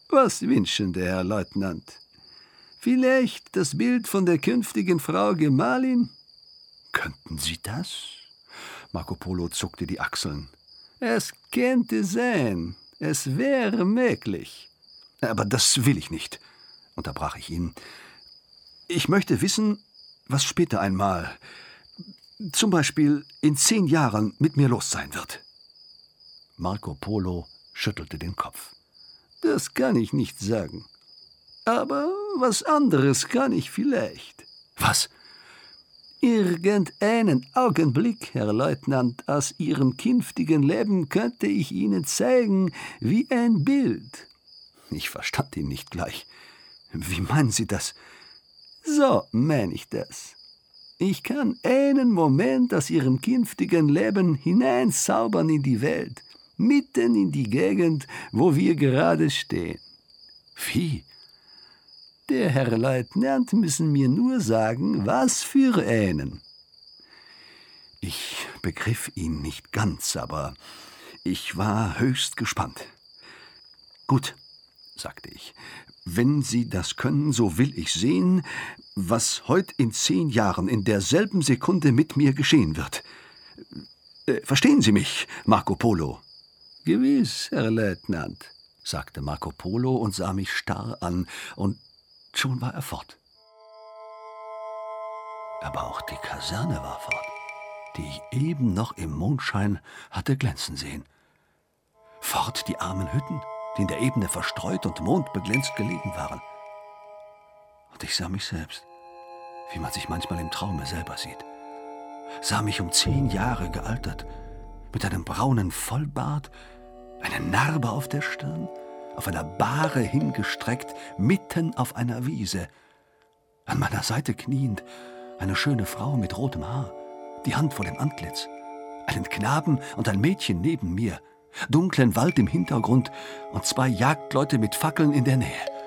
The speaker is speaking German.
Was wünschen der Herr Leutnant? Vielleicht das Bild von der künftigen Frau Gemahlin? Könnten Sie das? Marco Polo zuckte die Achseln. Es könnte sein. Es wäre möglich. Aber das will ich nicht, unterbrach ich ihn. Ich möchte wissen, was später einmal, zum Beispiel in 10 Jahren, mit mir los sein wird. Marco Polo schüttelte den Kopf. Das kann ich nicht sagen. Aber was anderes kann ich vielleicht. Was? Irgendeinen Augenblick, Herr Leutnant, aus Ihrem künftigen Leben könnte ich Ihnen zeigen, wie ein Bild. Ich verstand ihn nicht gleich. Wie meinen Sie das? So meine ich das. Ich kann einen Moment aus Ihrem künftigen Leben hineinzaubern in die Welt, mitten in die Gegend, wo wir gerade stehen. Wie? Der Herr Leutnant müssen mir nur sagen, was für einen. Ich begriff ihn nicht ganz, aber ich war höchst gespannt. Gut, sagte ich, wenn Sie das können, so will ich sehen, was heut in 10 Jahren in derselben Sekunde mit mir geschehen wird. Verstehen Sie mich, Marco Polo? Gewiss, Herr Leutnant, sagte Marco Polo und sah mich starr an, und schon war er fort. Aber auch die Kaserne war fort, die ich eben noch im Mondschein hatte glänzen sehen. Fort die armen Hütten, die in der Ebene verstreut und mondbeglänzt gelegen waren. Und ich sah mich selbst, wie man sich manchmal im Traume selber sieht. Sah mich um 10 Jahre gealtert, mit einem braunen Vollbart, eine Narbe auf der Stirn, auf einer Bahre hingestreckt, mitten auf einer Wiese. An meiner Seite kniend, eine schöne Frau mit rotem Haar, die Hand vor dem Antlitz, einen Knaben und ein Mädchen neben mir, dunklen Wald im Hintergrund und 2 Jagdleute mit Fackeln in der Nähe.